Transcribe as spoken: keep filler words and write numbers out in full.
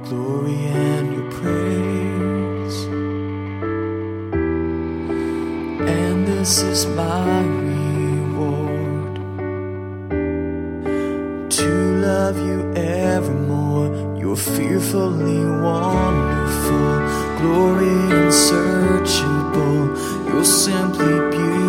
glory and your praise. And this is my reward, to love you evermore. You're fearfully wonderful, glory unsearchable. You're simply beautiful.